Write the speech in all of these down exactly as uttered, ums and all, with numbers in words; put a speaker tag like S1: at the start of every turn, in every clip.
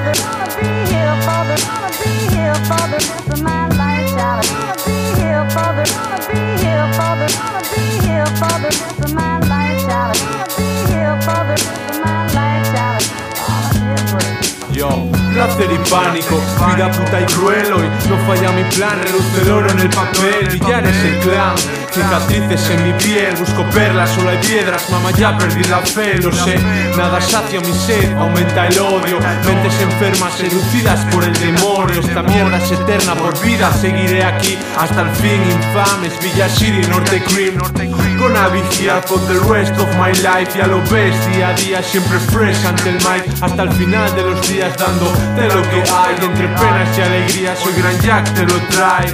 S1: the, gonna be here for the, gonna be here for the rest of my life, child. Gonna be here for the, gonna be here for the, gonna be here for the rest of my life, child. Gonna be here for the rest of my life, child. All I did was
S2: Yo, placer y pánico, vida puta y cruel. Hoy no falla mi plan, reduce el oro en el papel. Villanes el clan, cicatrices en mi piel. Busco perlas, solo hay piedras, mamá ya perdí la fe. Lo sé, nada sacia mi sed, aumenta el odio. Mentes enfermas, seducidas por el demonio. Esta mierda es eterna, por vida seguiré aquí hasta el fin. Infames, Villa City, Norte Cream. Gonna be here for the rest of my life. Ya lo ves, día a día siempre fresh ante el mic. Hasta el final de los días dando de lo que hay. Entre penas y alegrías soy Gran Jack, te lo trae.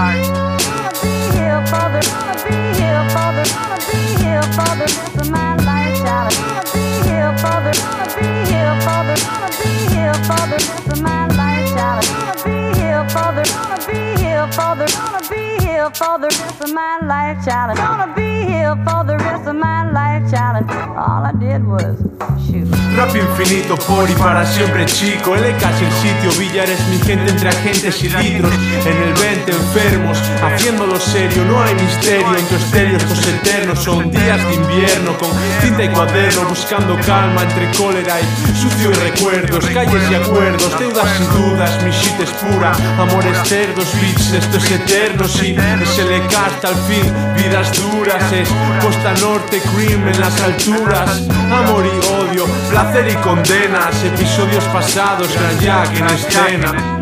S1: gonna be here for the, gonna be here for the, gonna be here for the rest of my life, child. Gonna be here for the, gonna be here for the, gonna be here for the rest of my life, child. Gonna be here for the, gonna be here for the, gonna be here for the rest of my life, child. Gonna be here for the rest of my life, child. All I did was shoot.
S2: Rap infinito, por y para siempre, chico. L K es el sitio, Villa eres mi gente entre agentes y litros. En el veinte enfermos, haciéndolo serio, no hay misterio. En tu estéreo estos eternos son días de invierno. Con tinta y cuaderno, buscando calma entre cólera y sucio y recuerdos. Calles y acuerdos, deudas y dudas, mi shit es pura. Amores cerdos, beats, esto es eterno, sí. Es L K hasta el fin, vidas duras. Es Costa Norte, Cream en las alturas. Amor y odio, placer y condenas. Episodios pasados, Gran Jack en escena.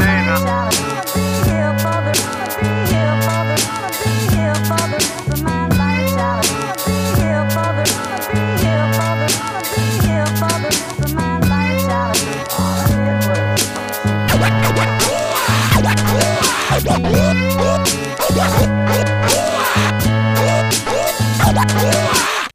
S1: All I did was